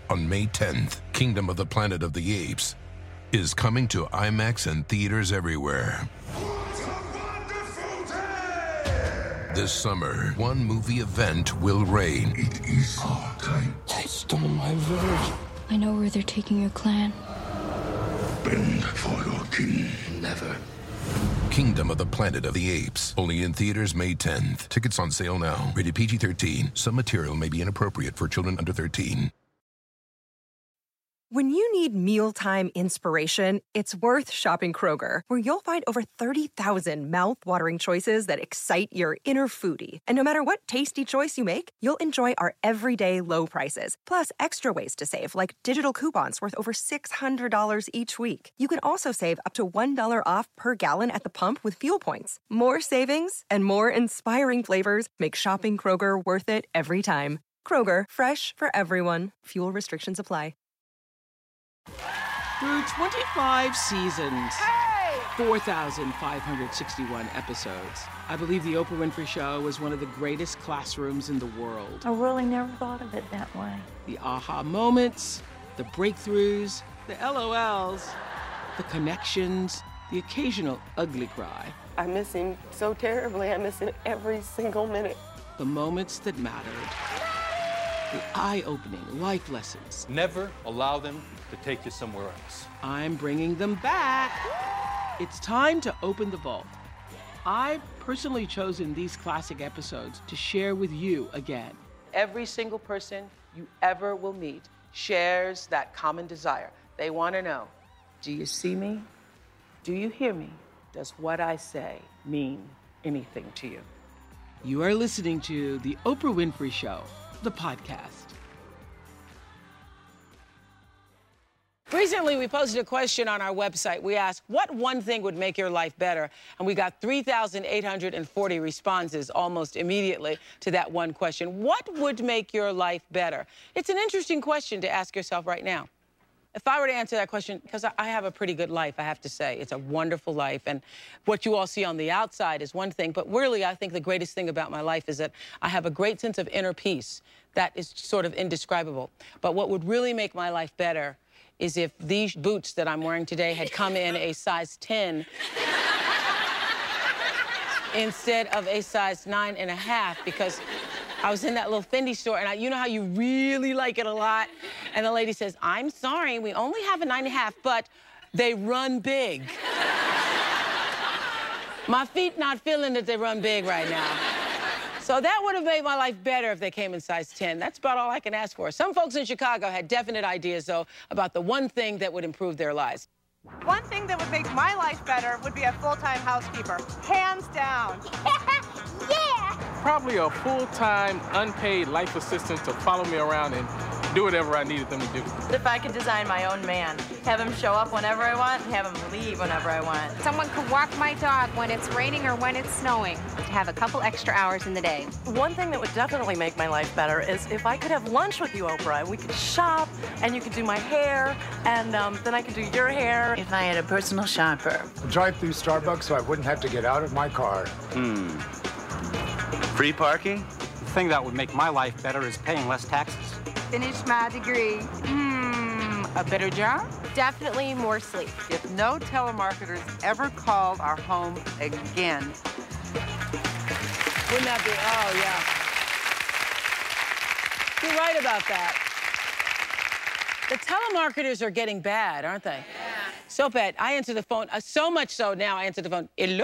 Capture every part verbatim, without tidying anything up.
On May tenth, Kingdom of the Planet of the Apes is coming to IMAX and theaters everywhere. What a wonderful day! This summer, one movie event will reign. It is our time. They stole my village. I know where they're taking your clan. Bend for your king. Never. Kingdom of the Planet of the Apes. Only in theaters May tenth. Tickets on sale now. Rated P G thirteen. Some material may be inappropriate for children under thirteen. When you need mealtime inspiration, it's worth shopping Kroger, where you'll find over thirty thousand mouth-watering choices that excite your inner foodie. And no matter what tasty choice you make, you'll enjoy our everyday low prices, plus extra ways to save, like digital coupons worth over six hundred dollars each week. You can also save up to one dollar off per gallon at the pump with fuel points. More savings and more inspiring flavors make shopping Kroger worth it every time. Kroger, fresh for everyone. Fuel restrictions apply. Through twenty-five seasons, hey! four thousand five hundred sixty-one episodes, I believe The Oprah Winfrey Show was one of the greatest classrooms in the world. I really never thought of it that way. The aha moments, the breakthroughs, the L O Ls, the connections, the occasional ugly cry. I miss him so terribly. I miss him every single minute. The moments that mattered. The eye-opening life lessons. Never allow them to take you somewhere else. I'm bringing them back. It's time to open the vault. I've personally chosen these classic episodes to share with you again. Every single person you ever will meet shares that common desire. They want to know, do you see me? Do you hear me? Does what I say mean anything to you? You are listening to The Oprah Winfrey Show, the podcast. Recently, we posted a question on our website. We asked, what one thing would make your life better? And we got three thousand eight hundred forty responses almost immediately to that one question. What would make your life better? It's an interesting question to ask yourself right now. If I were to answer that question, because I have a pretty good life, I have to say. It's a wonderful life, and what you all see on the outside is one thing, but really, I think the greatest thing about my life is that I have a great sense of inner peace. That is sort of indescribable. But what would really make my life better is if these boots that I'm wearing today had come in a size ten instead of a size nine and a half, because I was in that little Fendi store, and I, you know how you really like it a lot? And the lady says, I'm sorry, we only have a nine and a half, but they run big. My feet not feeling that they run big right now. So that would have made my life better if they came in size ten. That's about all I can ask for. Some folks in Chicago had definite ideas, though, about the one thing that would improve their lives. One thing that would make my life better would be a full-time housekeeper. Hands down. Yeah! Probably a full-time, unpaid life assistant to follow me around and do whatever I needed them to do. If I could design my own man, have him show up whenever I want and have him leave whenever I want. Someone could walk my dog when it's raining or when it's snowing. Have a couple extra hours in the day. One thing that would definitely make my life better is if I could have lunch with you, Oprah, and we could shop, and you could do my hair, and um, then I could do your hair. If I had a personal shopper. Drive through Starbucks so I wouldn't have to get out of my car. Hmm. Free parking? The thing that would make my life better is paying less taxes. Finish my degree. Hmm, a better job? Definitely more sleep. If no telemarketers ever called our home again. Wouldn't that be, oh, yeah. You're right about that. The telemarketers are getting bad, aren't they? Yeah. So bad. I answer the phone, uh, so much so now I answer the phone, hello?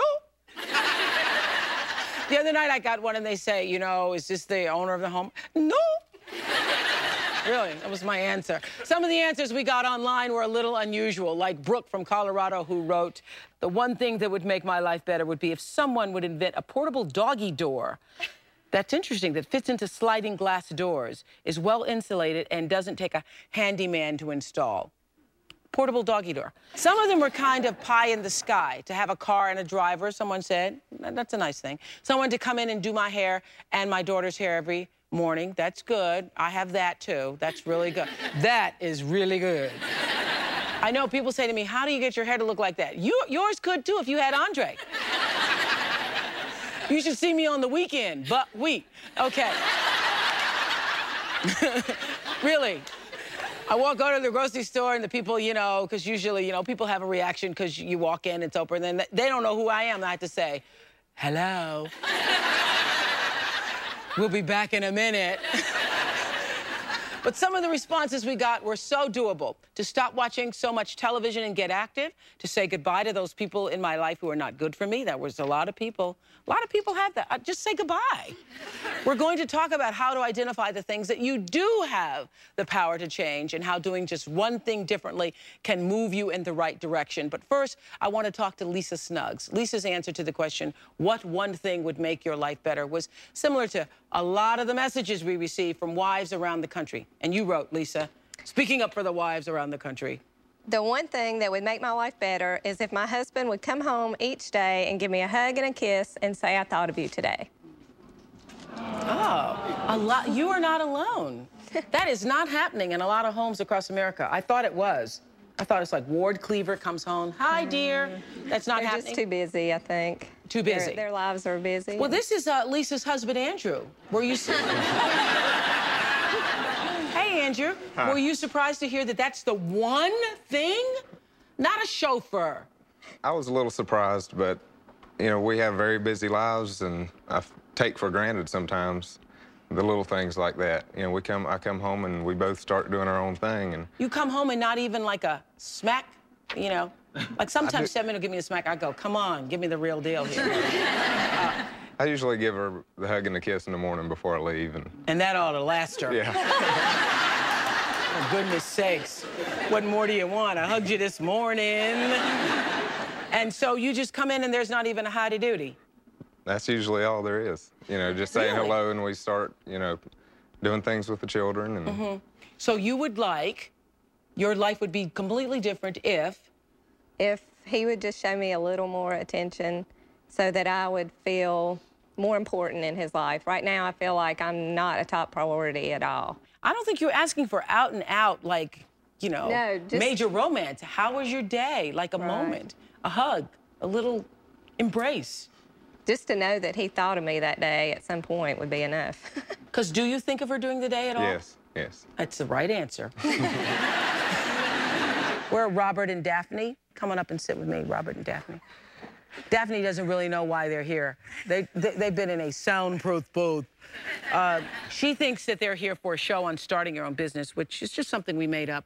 The other night I got one and they say, you know, is this the owner of the home? No. Really, that was my answer. Some of the answers we got online were a little unusual, like Brooke from Colorado, who wrote, the one thing that would make my life better would be if someone would invent a portable doggy door. That's interesting, that fits into sliding glass doors, is well insulated, and doesn't take a handyman to install. Portable doggy door. Some of them were kind of pie in the sky, to have a car and a driver, someone said. That's a nice thing. Someone to come in and do my hair and my daughter's hair every morning. That's good. I have that, too. That's really good. That is really good. I know people say to me, how do you get your hair to look like that? You, yours could, too, if you had Andre. You should see me on the weekend, but we. Okay. Really. I walk go to the grocery store and the people, you know, because usually, you know, people have a reaction because you walk in, it's open, and then they don't know who I am. I have to say, hello. We'll be back in a minute. But some of the responses we got were so doable. To stop watching so much television and get active, to say goodbye to those people in my life who are not good for me. That was a lot of people. A lot of people have that. Uh, just say goodbye. We're going to talk about how to identify the things that you do have the power to change and how doing just one thing differently can move you in the right direction. But first, I want to talk to Lisa Snuggs. Lisa's answer to the question, what one thing would make your life better, was similar to a lot of the messages we receive from wives around the country. And you wrote, Lisa, speaking up for the wives around the country. The one thing that would make my life better is if my husband would come home each day and give me a hug and a kiss and say, I thought of you today. Oh, a lot. You are not alone. That is not happening in a lot of homes across America. I thought it was. I thought it's like Ward Cleaver comes home. Hi, dear. That's not They're happening. They're just too busy, I think. Too busy. Their, their lives are busy. Well, this is uh, Lisa's husband, Andrew. Were you... Hey, Andrew. Huh. Were you surprised to hear that that's the one thing? Not a chauffeur. I was a little surprised, but, you know, we have very busy lives, and I take for granted sometimes the little things like that. You know, we come, I come home, and we both start doing our own thing, and... You come home and not even like a smack, you know? Like sometimes Stedman will give me a smack, I go, come on, give me the real deal here. uh, I usually give her the hug and the kiss in the morning before I leave. And, and that ought to last her. Yeah. For goodness sakes. What more do you want? I hugged you this morning. And so you just come in and there's not even a howdy-doody. That's usually all there is. You know, just saying Really? hello, and we start, you know, doing things with the children. And mm-hmm. So you would like, your life would be completely different if? If he would just show me a little more attention so that I would feel more important in his life. Right now, I feel like I'm not a top priority at all. I don't think you're asking for out and out, like, you know, no, just... major romance. How was your day? Like a right. moment, a hug, a little embrace. Just to know that he thought of me that day at some point would be enough. Because do you think of her during the day at all? Yes, yes. That's the right answer. Where are Robert and Daphne? Come on up and sit with me, Robert and Daphne. Daphne doesn't really know why they're here. They, they, they've been in a soundproof booth. Uh, she thinks that they're here for a show on starting your own business, which is just something we made up.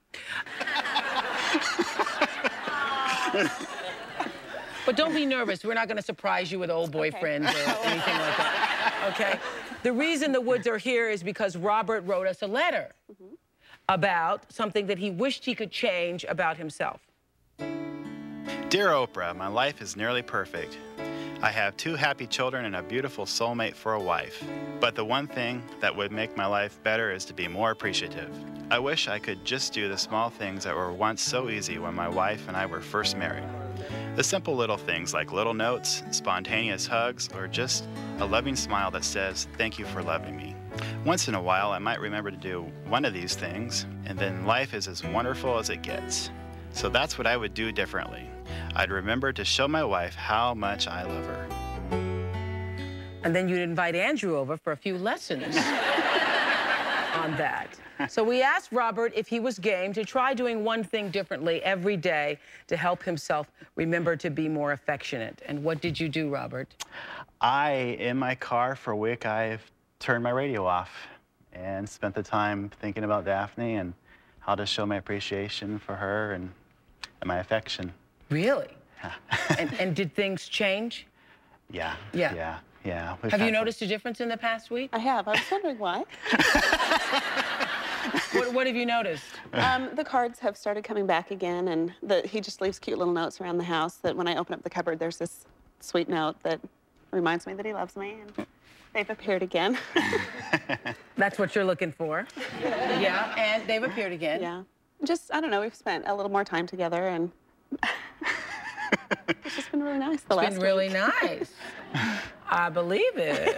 But don't be nervous. We're not going to surprise you with old boyfriends okay. or anything like that, okay? The reason the Woods are here is because Robert wrote us a letter mm-hmm. about something that he wished he could change about himself. Dear Oprah, my life is nearly perfect. I have two happy children and a beautiful soulmate for a wife. But the one thing that would make my life better is to be more appreciative. I wish I could just do the small things that were once so easy when my wife and I were first married. The simple little things like little notes, spontaneous hugs, or just a loving smile that says, thank you for loving me. Once in a while, I might remember to do one of these things, and then life is as wonderful as it gets. So that's what I would do differently. I'd remember to show my wife how much I love her. And then you'd invite Andrew over for a few lessons on that. So we asked Robert if he was game to try doing one thing differently every day to help himself remember to be more affectionate. And what did you do, Robert? I, in my car for a week, I've turned my radio off and spent the time thinking about Daphne and how to show my appreciation for her and, and my affection. Really? Yeah. and, and did things change? Yeah. Yeah. Yeah. Yeah. We've have you noticed some... a difference in the past week? I have. I was wondering why. what, what have you noticed? Um, the cards have started coming back again, and the, he just leaves cute little notes around the house that when I open up the cupboard, there's this sweet note that reminds me that he loves me, and they've appeared again. That's what you're looking for. Yeah, and they've appeared again. Yeah. Just, I don't know, we've spent a little more time together, and it's just been really nice the it's last been really week. nice. I believe it.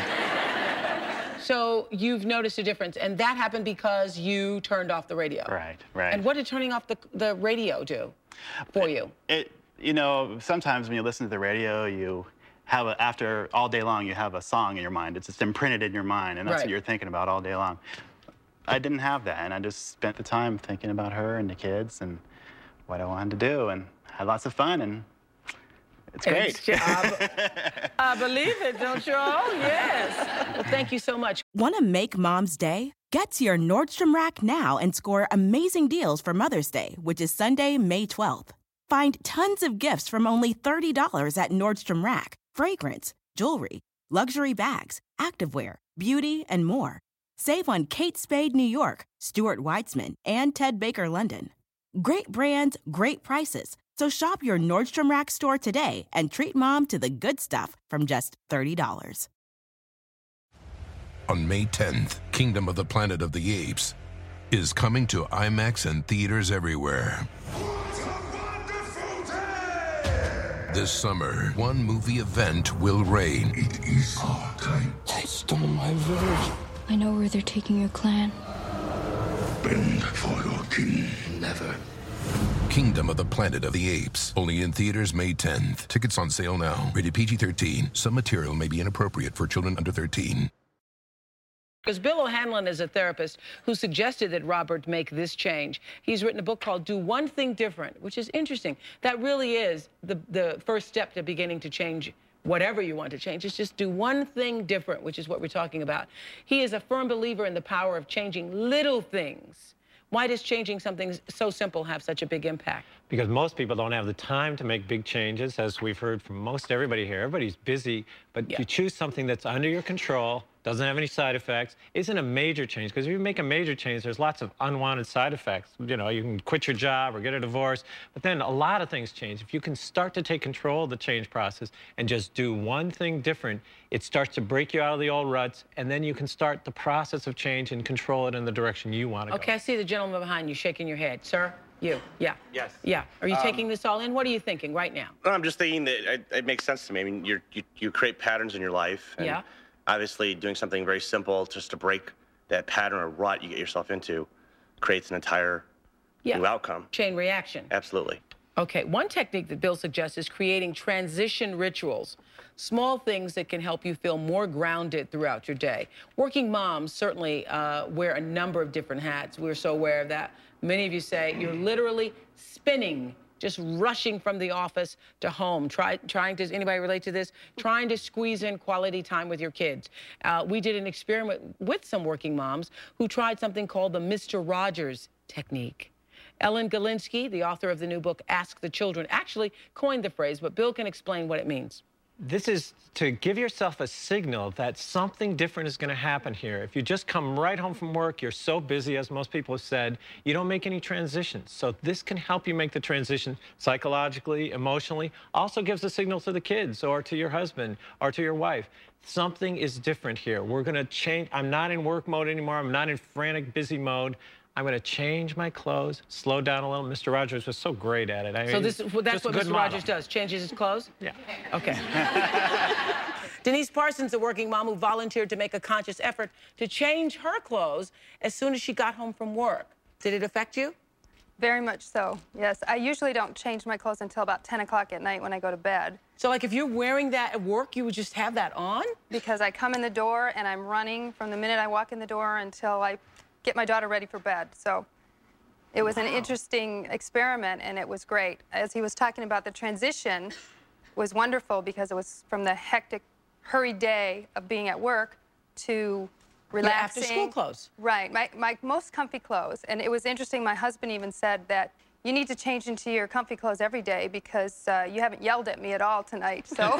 So you've noticed a difference, and that happened because you turned off the radio. Right, right. And what did turning off the, the radio do for you? It, you know, sometimes when you listen to the radio, you have a, after all day long, you have a song in your mind. It's just imprinted in your mind, and that's right. what you're thinking about all day long. I didn't have that, and I just spent the time thinking about her and the kids and what I wanted to do, and had lots of fun, and it's great. It's, I, I believe it, don't you all? Yes. Well, thank you so much. Want to make Mom's day? Get to your Nordstrom Rack now and score amazing deals for Mother's Day, which is Sunday, May twelfth. Find tons of gifts from only thirty dollars at Nordstrom Rack. Fragrance, jewelry, luxury bags, activewear, beauty, and more. Save on Kate Spade New York, Stuart Weitzman, and Ted Baker London. Great brands, great prices. So shop your Nordstrom Rack store today and treat Mom to the good stuff from just thirty dollars. On May tenth, Kingdom of the Planet of the Apes is coming to IMAX and theaters everywhere. This summer, one movie event will reign. It is our time. They stole my village. I know where they're taking your clan. Bend for your king. Never. Kingdom of the Planet of the Apes. Only in theaters May tenth. Tickets on sale now. Rated P G thirteen. Some material may be inappropriate for children under thirteen. Because Bill O'Hanlon is a therapist who suggested that Robert make this change. He's written a book called Do One Thing Different, which is interesting. That really is the, the first step to beginning to change whatever you want to change. It's just do one thing different, which is what we're talking about. He is a firm believer in the power of changing little things. Why does changing something so simple have such a big impact? Because most people don't have the time to make big changes, as we've heard from most everybody here. Everybody's busy, but yeah. You choose something that's under your control, doesn't have any side effects, isn't a major change. Because if you make a major change, there's lots of unwanted side effects. You know, you can quit your job or get a divorce, but then a lot of things change. If you can start to take control of the change process and just do one thing different, it starts to break you out of the old ruts, and then you can start the process of change and control it in the direction you want to go. Okay, I see the gentleman behind you shaking your head. Sir, you, yeah. Yes. Yeah, are you um, taking this all in? What are you thinking right now? No, I'm just thinking that it, it makes sense to me. I mean, you're, you you create patterns in your life. And yeah. Obviously, doing something very simple just to break that pattern or rut you get yourself into creates an entire yeah. new outcome. Chain reaction. Absolutely. Okay, one technique that Bill suggests is creating transition rituals, small things that can help you feel more grounded throughout your day. Working moms certainly uh, wear a number of different hats. We're so aware of that. Many of you say you're literally spinning, just rushing from the office to home. Try, trying to, anybody relate to this? Trying to squeeze in quality time with your kids. Uh, we did an experiment with some working moms who tried something called the Mister Rogers technique. Ellen Galinsky, the author of the new book, Ask the Children, actually coined the phrase, but Bill can explain what it means. This is to give yourself a signal that something different is going to happen here. If you just come right home from work, you're so busy, as most people have said, you don't make any transitions. So this can help you make the transition psychologically, emotionally. Also gives a signal to the kids or to your husband or to your wife. Something is different here. We're going to change. I'm not in work mode anymore. I'm not in frantic, busy mode. I'm going to change my clothes, slow down a little. Mister Rogers was so great at it. I so mean, this, well, that's what Mister model. Rogers does, changes his clothes? Yeah. Okay. Denise Parsons, a working mom who volunteered to make a conscious effort to change her clothes as soon as she got home from work. Did it affect you? Very much so, yes. I usually don't change my clothes until about ten o'clock at night when I go to bed. So, like, if you're wearing that at work, you would just have that on? Because I come in the door and I'm running from the minute I walk in the door until I get my daughter ready for bed. So it was wow. an interesting experiment, and it was great. As he was talking about, the transition was wonderful because it was from the hectic, hurried day of being at work to relaxing. Yeah, after school clothes. Right, my, my most comfy clothes. And it was interesting, my husband even said that you need to change into your comfy clothes every day because uh, you haven't yelled at me at all tonight, so.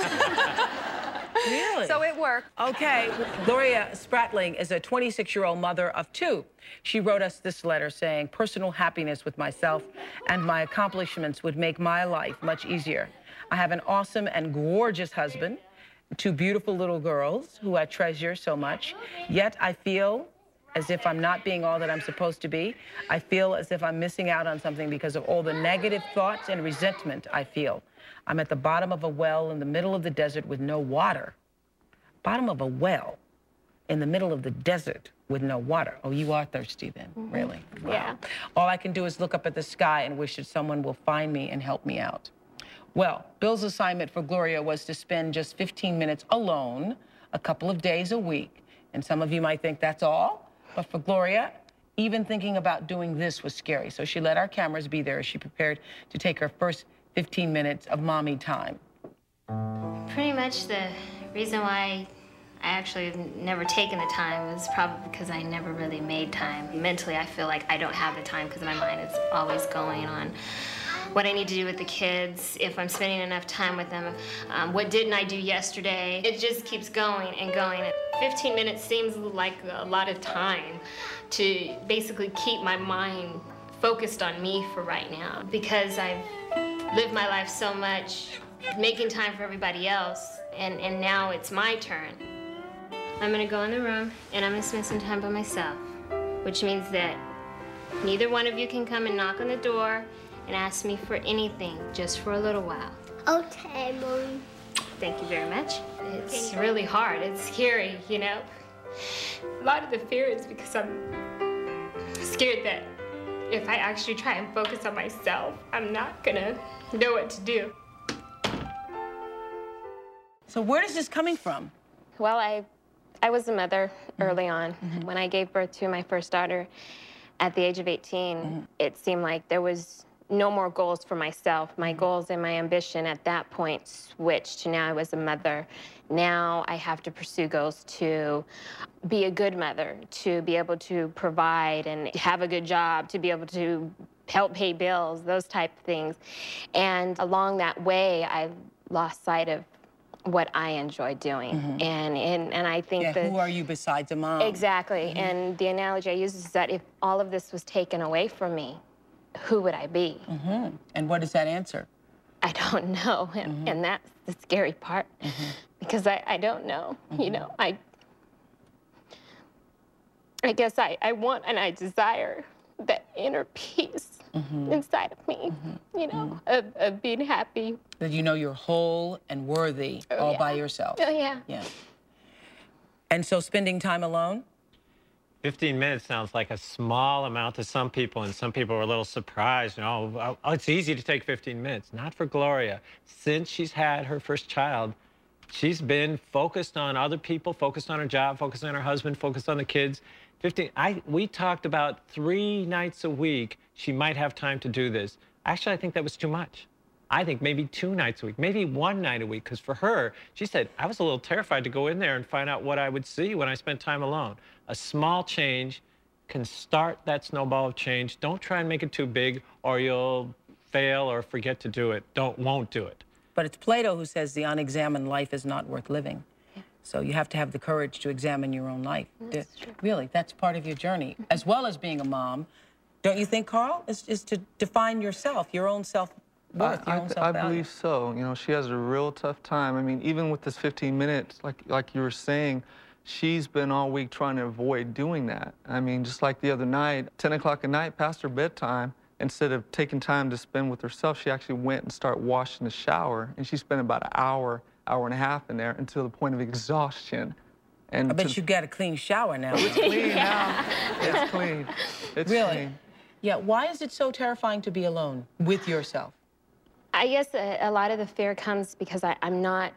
Really? So it worked. Okay, Gloria Spratling is a twenty-six-year-old mother of two. She wrote us this letter saying, personal happiness with myself and my accomplishments would make my life much easier. I have an awesome and gorgeous husband, two beautiful little girls who I treasure so much, yet I feel as if I'm not being all that I'm supposed to be. I feel as if I'm missing out on something because of all the negative thoughts and resentment I feel. I'm at the bottom of a well in the middle of the desert with no water. Bottom of a well in the middle of the desert with no water. Oh, you are thirsty then, mm-hmm. really? Wow. Yeah. All I can do is look up at the sky and wish that someone will find me and help me out. Well, Bill's assignment for Gloria was to spend just fifteen minutes alone, a couple of days a week. And some of you might think that's all, but for Gloria, even thinking about doing this was scary. So she let our cameras be there as she prepared to take her first fifteen minutes of mommy time. Pretty much the reason why I actually have never taken the time is probably because I never really made time. Mentally, I feel like I don't have the time because my mind is always going on what I need to do with the kids, if I'm spending enough time with them, um, what didn't I do yesterday. It just keeps going and going. fifteen minutes seems like a lot of time to basically keep my mind focused on me for right now, because I've lived my life so much making time for everybody else, and, and now it's my turn. I'm gonna go in the room and I'm gonna spend some time by myself, which means that neither one of you can come and knock on the door and ask me for anything, just for a little while. Okay, Mom. Thank you very much. It's really hard, it's scary, you know? A lot of the fear is because I'm scared that if I actually try and focus on myself, I'm not gonna know what to do. So where is this coming from? Well, I, I was a mother mm-hmm. early on. Mm-hmm. When I gave birth to my first daughter at the age of eighteen, mm-hmm. it seemed like there was no more goals for myself. My goals and my ambition at that point switched to now I was a mother. Now I have to pursue goals to be a good mother, to be able to provide and have a good job, to be able to help pay bills, those type of things. And along that way, I lost sight of what I enjoy doing. Mm-hmm. and, and and I think yeah, that... who are you besides a mom? Exactly. Mm-hmm. And the analogy I use is that if all of this was taken away from me, who would I be? Mm-hmm. And what is that answer? I don't know, and, mm-hmm. and that's the scary part, mm-hmm. because I, I don't know, mm-hmm. you know, I, I guess I, I want and I desire that inner peace mm-hmm. inside of me, mm-hmm. you know, mm-hmm. of, of being happy. That you know you're whole and worthy oh, all yeah. by yourself. Oh, yeah. Yeah. And so spending time alone? fifteen minutes sounds like a small amount to some people, and some people are a little surprised. You know, oh, it's easy to take fifteen minutes. Not for Gloria. Since she's had her first child, she's been focused on other people, focused on her job, focused on her husband, focused on the kids. fifteen, I, we talked about three nights a week she might have time to do this. Actually, I think that was too much. I think maybe two nights a week, maybe one night a week, because for her, she said, I was a little terrified to go in there and find out what I would see when I spent time alone. A small change can start that snowball of change. Don't try and make it too big, or you'll fail or forget to do it. Don't, won't do it. But it's Plato who says the unexamined life is not worth living. Yeah. So you have to have the courage to examine your own life. That's true. Really, that's part of your journey, as well as being a mom. Don't you think, Carl? Is, is to define yourself, your own self. Worth, I, I, I believe so. You know, she has a real tough time. I mean, even with this fifteen minutes, like like you were saying, she's been all week trying to avoid doing that. I mean, just like the other night, ten o'clock at night, past her bedtime, instead of taking time to spend with herself, she actually went and started washing the shower, and she spent about an hour, hour and a half in there until the point of exhaustion. And I bet to, you got a clean shower now. It's clean now. It's clean. It's really? clean. Yeah, why is it so terrifying to be alone with yourself? I guess a, a lot of the fear comes because I, I'm not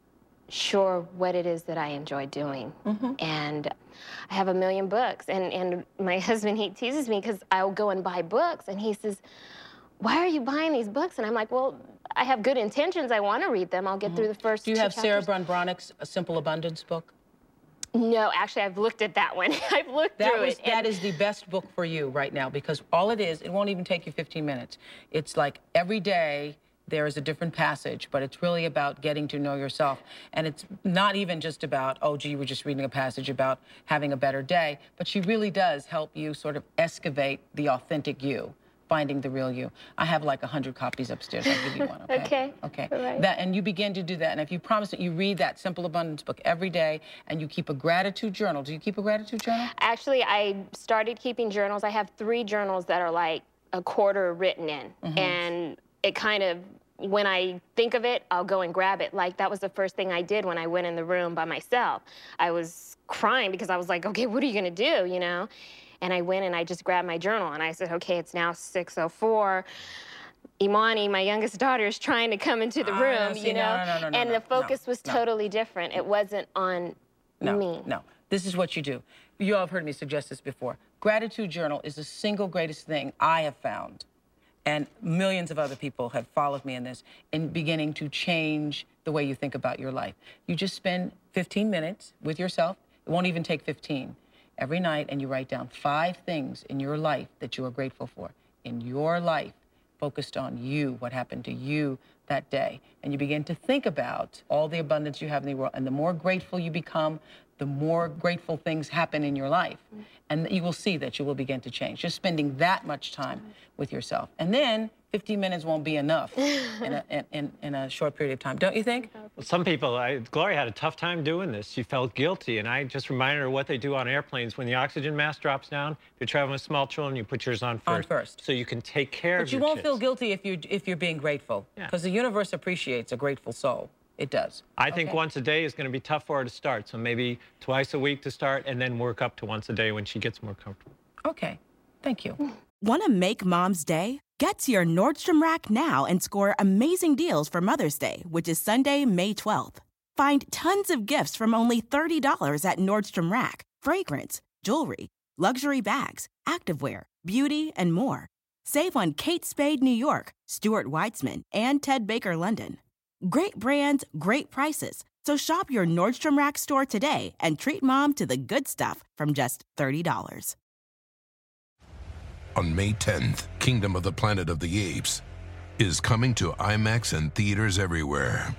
sure what it is that I enjoy doing. Mm-hmm. And I have a million books. And, and my husband, he teases me because I'll go and buy books. And he says, why are you buying these books? And I'm like, well, I have good intentions. I want to read them. I'll get mm-hmm. through the first Do you two have chapters. Sarah Brunbronic's A Simple Abundance book? No, actually, I've looked at that one. I've looked that through was, it. That is the best book for you right now, because all it is, it won't even take you fifteen minutes. It's like every day, there is a different passage, but it's really about getting to know yourself. And it's not even just about, oh, gee, we're just reading a passage about having a better day, but she really does help you sort of excavate the authentic you, finding the real you. I have like a hundred copies upstairs. I'll give you one, okay? Okay. Okay. All right. That, and you begin to do that. And if you promise that you read that Simple Abundance book every day and you keep a gratitude journal. Do you keep a gratitude journal? Actually, I started keeping journals. I have three journals that are like a quarter written in. Mm-hmm. And it kind of, when I think of it, I'll go and grab it. Like, that was the first thing I did when I went in the room by myself. I was crying because I was like, okay, what are you gonna do, you know? And I went and I just grabbed my journal and I said, okay, it's now six oh four. Imani, my youngest daughter, is trying to come into the oh, room, no, see, you know? No, no, no, no, and no, the focus no, was no. totally different. It wasn't on no, me. No, this is what you do. you all have heard me suggest this before. Gratitude journal is the single greatest thing I have found, and millions of other people have followed me in this, in beginning to change the way you think about your life. You just spend fifteen minutes with yourself. It won't even take fifteen. Every night, and you write down five things in your life that you are grateful for. In your life, focused on you, what happened to you that day. And you begin to think about all the abundance you have in the world. And the more grateful you become, the more grateful things happen in your life. And you will see that you will begin to change. Just spending that much time with yourself. And then fifteen minutes won't be enough in, a, in, in a short period of time, don't you think? Well, some people, I, Gloria had a tough time doing this. She felt guilty, and I just reminded her what they do on airplanes. When the oxygen mask drops down, if you're traveling with small children, you put yours on first. On first. So you can take care but of your But you won't kids. feel guilty if, you, if you're being grateful, because yeah. the universe appreciates a grateful soul. It does. I think okay. once a day is going to be tough for her to start, so maybe twice a week to start, and then work up to once a day when she gets more comfortable. Okay, thank you. Want to make Mom's day? Get to your Nordstrom Rack now and score amazing deals for Mother's Day, which is Sunday, May twelfth. Find tons of gifts from only thirty dollars at Nordstrom Rack. Fragrance, jewelry, luxury bags, activewear, beauty, and more. Save on Kate Spade New York, Stuart Weitzman, and Ted Baker London. Great brands, great prices. So shop your Nordstrom Rack store today and treat Mom to the good stuff from just thirty dollars. On May tenth, Kingdom of the Planet of the Apes is coming to IMAX and theaters everywhere.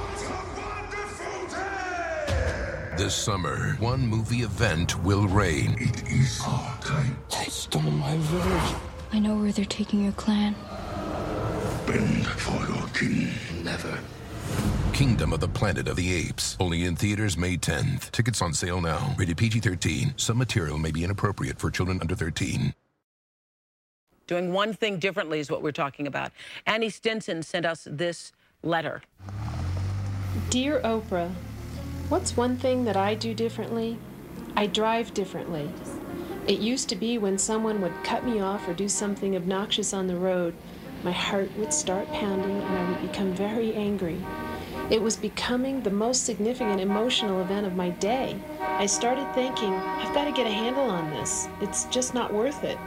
This summer, one movie event will reign. It is our time. I stole my village. I know where they're taking your clan. Bend for your king. Never. Kingdom of the Planet of the Apes. Only in theaters May tenth. Tickets on sale now. Rated P G thirteen. Some material may be inappropriate for children under thirteen. Doing one thing differently is what we're talking about. Annie Stinson sent us this letter. Dear Oprah, what's one thing that I do differently? I drive differently. It used to be when someone would cut me off or do something obnoxious on the road, my heart would start pounding and I would become very angry. It was becoming the most significant emotional event of my day. I started thinking, I've got to get a handle on this. It's just not worth it.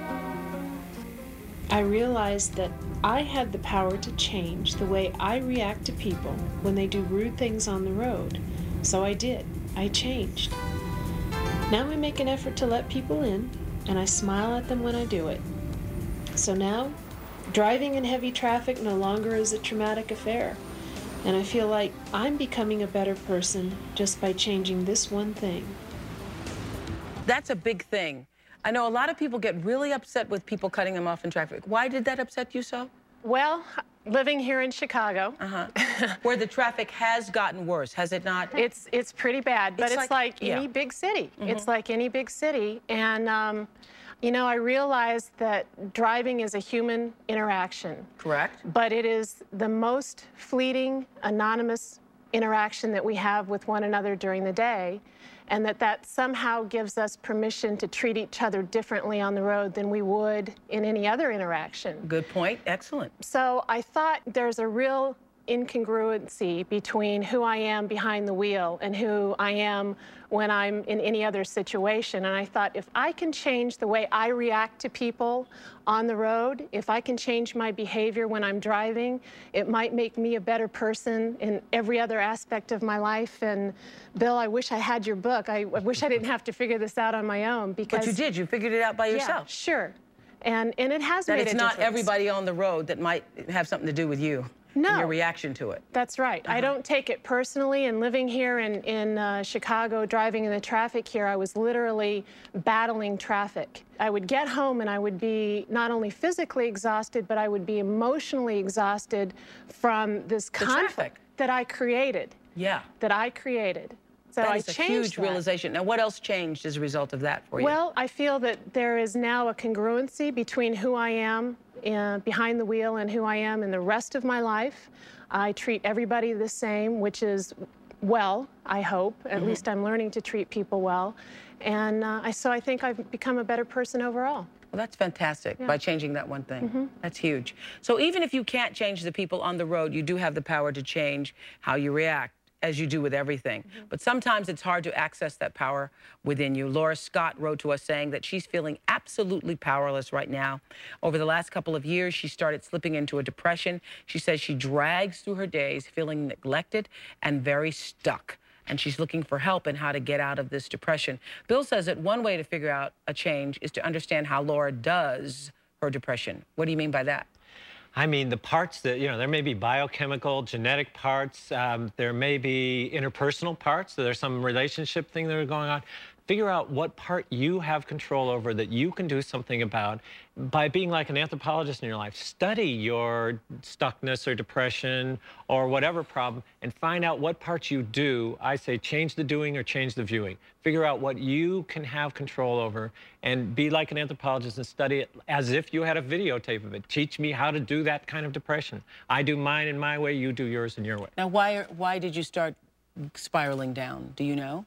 I realized that I had the power to change the way I react to people when they do rude things on the road. So I did. I changed. Now I make an effort to let people in, and I smile at them when I do it. So now, driving in heavy traffic no longer is a traumatic affair, and I feel like I'm becoming a better person just by changing this one thing. That's a big thing. I know a lot of people get really upset with people cutting them off in traffic. Why did that upset you so? Well, living here in Chicago. Uh-huh. Where the traffic has gotten worse, has it not? It's it's pretty bad, but it's, it's like, like, like any yeah. big city. Mm-hmm. It's like any big city. And, um, you know, I realized that driving is a human interaction. Correct. But it is the most fleeting, anonymous interaction that we have with one another during the day, and that that somehow gives us permission to treat each other differently on the road than we would in any other interaction. Good point. Excellent. So I thought there's a real incongruency between who I am behind the wheel and who I am when I'm in any other situation. And I thought, if I can change the way I react to people on the road, if I can change my behavior when I'm driving, it might make me a better person in every other aspect of my life. And Bill, I wish I had your book. I, I wish I didn't have to figure this out on my own, because— But you did. You figured it out by yourself. Yeah, sure. And, and it has that made a it's difference. not everybody on the road that might have something to do with you. No. And your reaction to it. That's right. Uh-huh. I don't take it personally. And living here in, in uh, Chicago, driving in the traffic here, I was literally battling traffic. I would get home and I would be not only physically exhausted, but I would be emotionally exhausted from this The conflict traffic. that I created. Yeah. That I created. So that I is a changed huge that. realization. Now, what else changed as a result of that for you? Well, I feel that there is now a congruency between who I am uh, behind the wheel and who I am in the rest of my life. I treat everybody the same, which is well, I hope. At Mm-hmm. least I'm learning to treat people well. And uh, I, so I think I've become a better person overall. Well, that's fantastic, Yeah. by changing that one thing. Mm-hmm. That's huge. So even if you can't change the people on the road, you do have the power to change how you react. as you do with everything. Mm-hmm. But sometimes it's hard to access that power within you. Laura Scott wrote to us saying that she's feeling absolutely powerless right now. Over the last couple of years, she started slipping into a depression. She says she drags through her days feeling neglected and very stuck. And she's looking for help in how to get out of this depression. Bill says that one way to figure out a change is to understand how Laura does her depression. What do you mean by that? I mean, the parts that, you know, there may be biochemical, genetic parts. Um, there may be interpersonal parts. There's some relationship thing that are going on. Figure out what part you have control over that you can do something about by being like an anthropologist in your life. Study your stuckness or depression or whatever problem and find out what parts you do. I say change the doing or change the viewing. Figure out what you can have control over and be like an anthropologist and study it as if you had a videotape of it. Teach me how to do that kind of depression. I do mine in my way, you do yours in your way. Now, why, why did you start spiraling down? Do you know?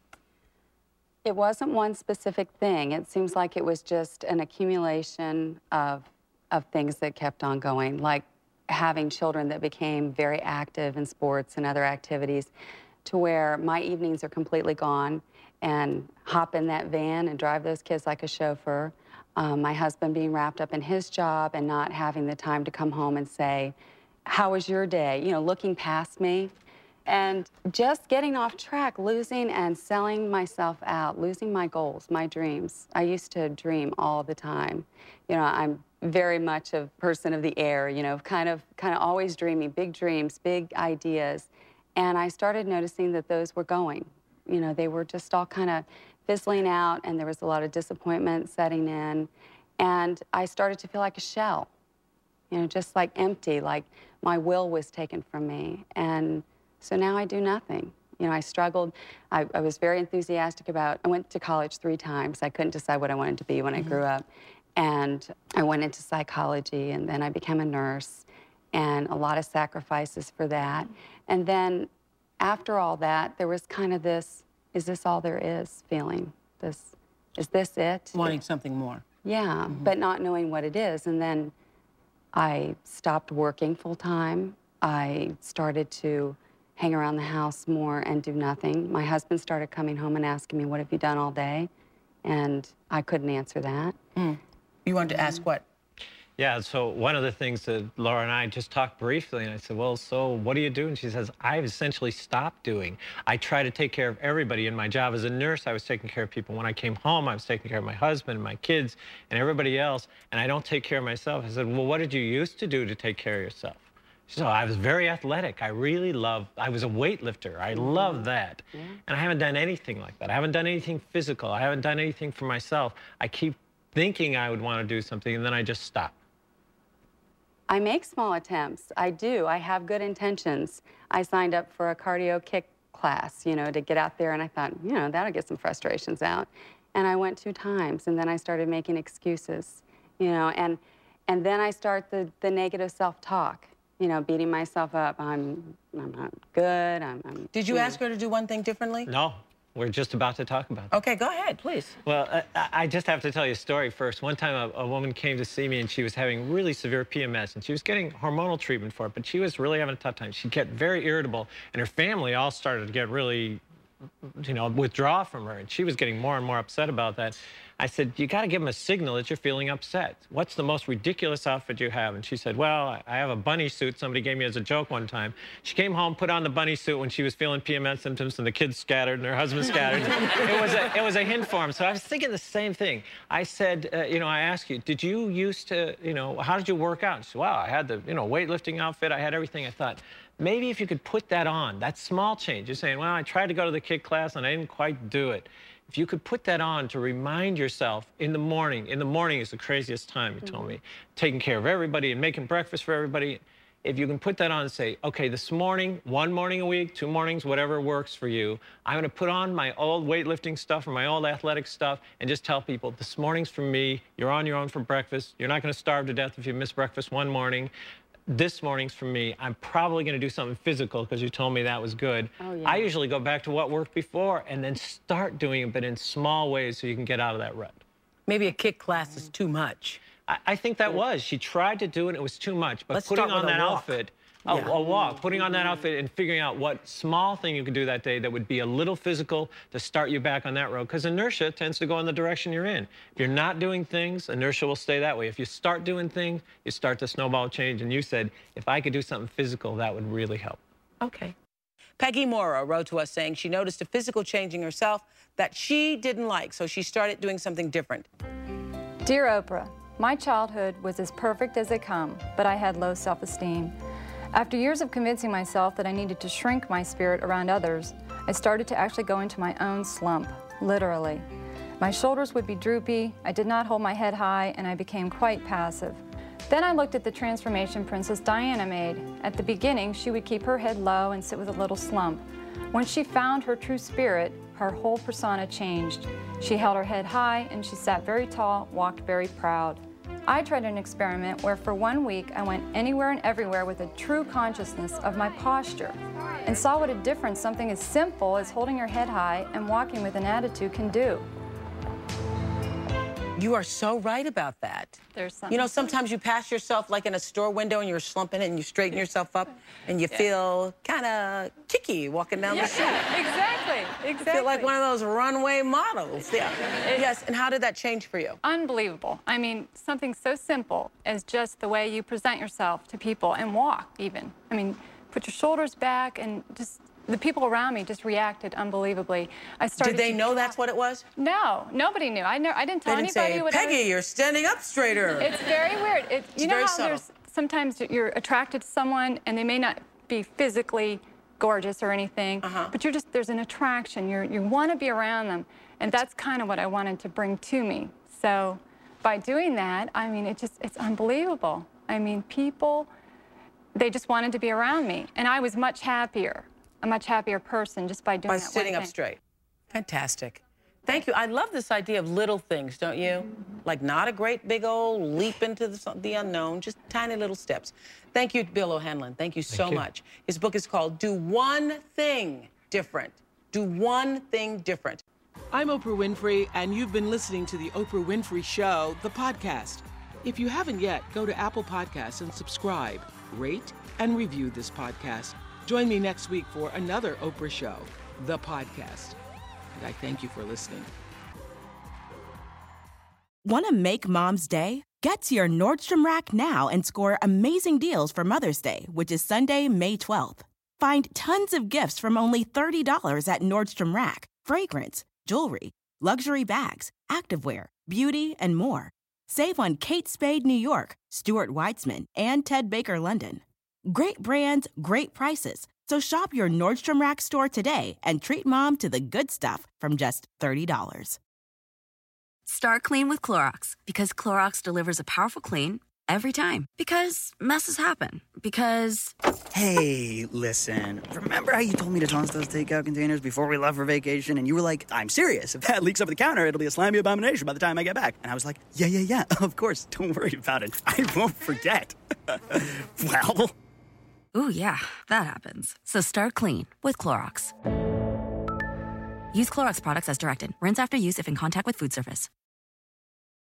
It wasn't one specific thing. It seems like it was just an accumulation of, of things that kept on going, like having children that became very active in sports and other activities to where my evenings are completely gone and hop in that van and drive those kids like a chauffeur. Um, my husband being wrapped up in his job and not having the time to come home and say, how was your day? You know, looking past me. And just getting off track, losing and selling myself out, losing my goals, my dreams. I used to dream all the time. You know, I'm very much a person of the air, you know, kind of, kind of always dreaming, big dreams, big ideas. And I started noticing that those were going. You know, they were just all kind of fizzling out, and there was a lot of disappointment setting in. And I started to feel like a shell, you know, just like empty, like my will was taken from me. And so now I do nothing. You know, I struggled. I, I was very enthusiastic about, I went to college three times. I couldn't decide what I wanted to be when mm-hmm. I grew up. And I went into psychology, and then I became a nurse, and a lot of sacrifices for that. And then after all that, there was kind of this, is this all there is feeling? This, is this it? Wanting something more. Yeah, mm-hmm. but not knowing what it is. And then I stopped working full time. I started to hang around the house more and do nothing. My husband started coming home and asking me, what have you done all day? And I couldn't answer that. Mm. You wanted to ask what? Yeah, so one of the things that Laura and I just talked briefly, and I said, well, so what do you do? And she says, I've essentially stopped doing. I try to take care of everybody. In my job as a nurse, I was taking care of people. When I came home, I was taking care of my husband, my kids, and everybody else, and I don't take care of myself. I said, well, what did you used to do to take care of yourself? So I was very athletic. I really loved, I was a weightlifter. I loved that. Yeah. And I haven't done anything like that. I haven't done anything physical. I haven't done anything for myself. I keep thinking I would want to do something, and then I just stop. I make small attempts. I do. I have good intentions. I signed up for a cardio kick class, you know, to get out there, and I thought, you know, that'll get some frustrations out. And I went two times, and then I started making excuses, you know, and, and then I start the, the negative self-talk. You know, beating myself up. I'm, I'm not good. I'm. I'm Did you, you ask know. her to do one thing differently? No, we're just about to talk about that. Okay, go ahead, please. Well, I, I just have to tell you a story first. One time, a, a woman came to see me, and she was having really severe P M S, and she was getting hormonal treatment for it, but she was really having a tough time. She'd get very irritable, and her family all started to get really, you know, withdraw from her, and she was getting more and more upset about that. I said, you got to give them a signal that you're feeling upset. What's the most ridiculous outfit you have? And she said, well, I have a bunny suit somebody gave me as a joke one time. She came home, put on the bunny suit when she was feeling P M S symptoms, and the kids scattered and her husband scattered. it, was a, it was a hint for him. So I was thinking the same thing. I said, uh, you know, I asked you, did you used to, you know, how did you work out? And she said, well, I had the, you know, weightlifting outfit. I had everything. I thought, maybe if you could put that on, that small change. You're saying, well, I tried to go to the kick class and I didn't quite do it. If you could put that on to remind yourself in the morning, in the morning is the craziest time, you told me, taking care of everybody and making breakfast for everybody. If you can put that on and say, okay, this morning, one morning a week, two mornings, whatever works for you, I'm gonna put on my old weightlifting stuff or my old athletic stuff and just tell people, this morning's for me, you're on your own for breakfast, you're not gonna starve to death if you miss breakfast one morning. This morning's for me. I'm probably going to do something physical because you told me that was good. Oh, yeah. I usually go back to what worked before and then start doing it, but in small ways so you can get out of that rut. Maybe a kick class is too much. I, I think that was. She tried to do it, and it was too much. But Let's putting start on with a that walk. outfit, A, Yeah. a walk, putting on that outfit and figuring out what small thing you could do that day that would be a little physical to start you back on that road. Because inertia tends to go in the direction you're in. If you're not doing things, inertia will stay that way. If you start doing things, you start to snowball change. And you said, if I could do something physical, that would really help. Okay. Peggy Morrow wrote to us saying she noticed a physical change in herself that she didn't like, so she started doing something different. Dear Oprah, my childhood was as perfect as they come, but I had low self-esteem. After years of convincing myself that I needed to shrink my spirit around others, I started to actually go into my own slump, literally. My shoulders would be droopy, I did not hold my head high, and I became quite passive. Then I looked at the transformation Princess Diana made. At the beginning, she would keep her head low and sit with a little slump. When she found her true spirit, her whole persona changed. She held her head high and she sat very tall, walked very proud. I tried an experiment where for one week I went anywhere and everywhere with a true consciousness of my posture and saw what a difference something as simple as holding your head high and walking with an attitude can do. You are so right about that. There's something. You know, sometimes you pass yourself like in a store window and you're slumping it and you straighten yourself up and you Yeah. feel kind of kicky walking down Yeah, the street. exactly, exactly. You feel like one of those runway models. Yeah. It- Yes, and how did that change for you? Unbelievable. I mean, something so simple as just the way you present yourself to people and walk even. I mean, put your shoulders back and just the people around me just reacted unbelievably. I started Did they to know that's what it was? No, nobody knew. I, never, I didn't tell They didn't anybody say, what I Peggy, was... you're standing up straighter. It's very weird. It, It's you know very how subtle. there's sometimes you're attracted to someone and they may not be physically gorgeous or anything, Uh-huh. but you're just, there's an attraction. You're, you want to be around them. And that's kind of what I wanted to bring to me. So by doing that, I mean, it just, it's unbelievable. I mean, people, they just wanted to be around me. And I was much happier, a much happier person just by doing By that one sitting up thing. straight. Fantastic. Thank you. I love this idea of little things, don't you? Like not a great big old leap into the, the unknown, just tiny little steps. Thank you, Bill O'Hanlon. Thank you so you. much. His book is called Do One Thing Different. Do One Thing Different. I'm Oprah Winfrey, and you've been listening to The Oprah Winfrey Show, the podcast. If you haven't yet, go to Apple Podcasts and subscribe, rate, and review this podcast. Join me next week for another Oprah Show, the podcast. And I thank you for listening. Want to make Mom's Day? Get to your Nordstrom Rack now and score amazing deals for Mother's Day, which is Sunday, May twelfth. Find tons of gifts from only thirty dollars at Nordstrom Rack. Fragrance, jewelry, luxury bags, activewear, beauty, and more. Save on Kate Spade New York, Stuart Weitzman, and Ted Baker London. Great brands, great prices. So shop your Nordstrom Rack store today and treat Mom to the good stuff from just thirty dollars. Start clean with Clorox because Clorox delivers a powerful clean every time. Because messes happen. Because... Hey, listen. Remember how you told me to toss those takeout containers before we left for vacation? And you were like, I'm serious. If that leaks over the counter, it'll be a slimy abomination by the time I get back. And I was like, yeah, yeah, yeah. Of course. Don't worry about it. I won't forget. Well... Ooh, yeah, that happens. So start clean with Clorox. Use Clorox products as directed. Rinse after use if in contact with food surface.